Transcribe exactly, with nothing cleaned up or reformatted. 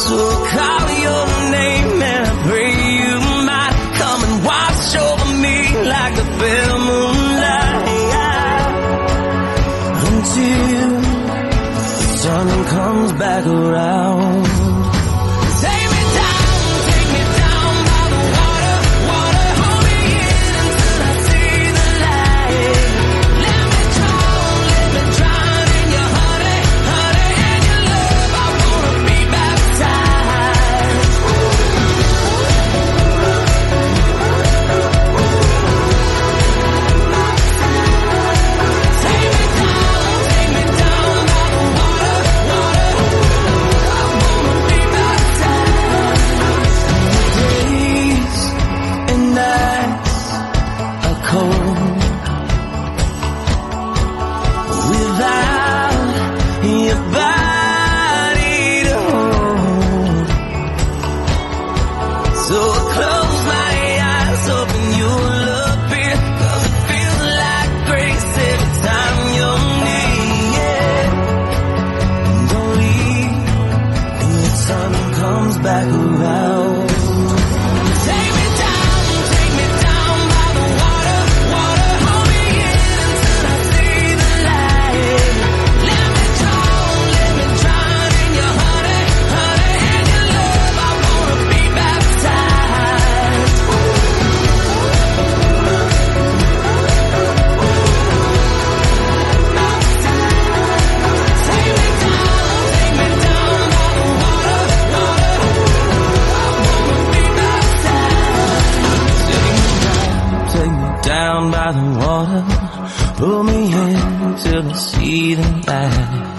So I'll call your name and I pray you might come and watch over me like the pale moonlight, until the sun comes back around. Take me down, take me down by the water, water, hold me in until I see the light. Let me drown, let me drown in your honey, honey, and your love. I wanna be baptized. Take me down, take me down by the water, water. I wanna be baptized. Days and nights are cold without your body to hold. So I close my eyes, hoping you'll appear, 'cause it feels like grace every time you're near. Don't leave when the sun comes back around. Take me down, take me down by the water, water, hold me in until I see the light. Let me drown, let me drown in your honey, honey, and your love. I wanna be baptized. Take me down, take me down by the water, water. I wanna be baptized. Take me down by the water, pull me in till I see the light.